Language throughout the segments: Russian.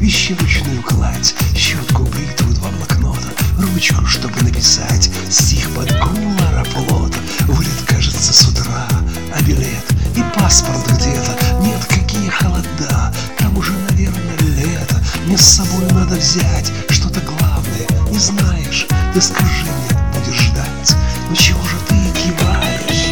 вещи в ручную кладь, щетку, бритву, 2 блокнота, ручку, чтобы написать стих под гул аэрофлота. Вылет, кажется, с утра, а билет и паспорт где-то. Нет, какие холода, там уже, наверное, лето. Мне с собой надо взять что-то главное. Не знаешь, ты скажи мне, будешь ждать. Ну чего же ты киваешь?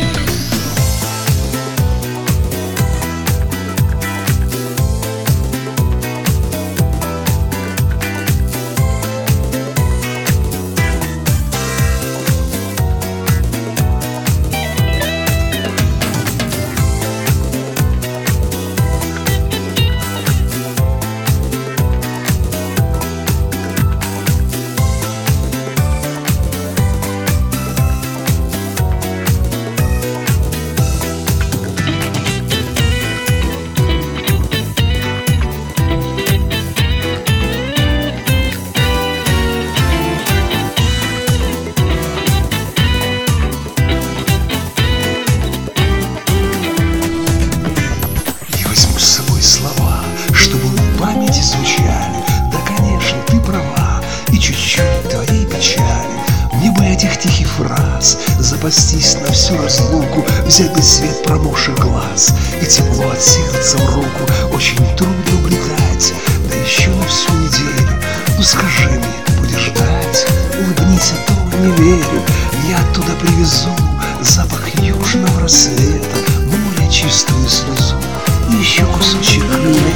Слова, чтобы в памяти звучали. Да, конечно, ты права, и чуть-чуть твоей печали. Мне бы этих тихих фраз запастись на всю разлуку, взять бы свет промокших глаз и тепло от сердца в руку. Очень трудно улетать, да еще на всю неделю. Ну скажи мне, будешь ждать? Улыбнись, а то не верю. Я оттуда привезу запах южного рассвета, море, чистую слезу и еще кусочек льда.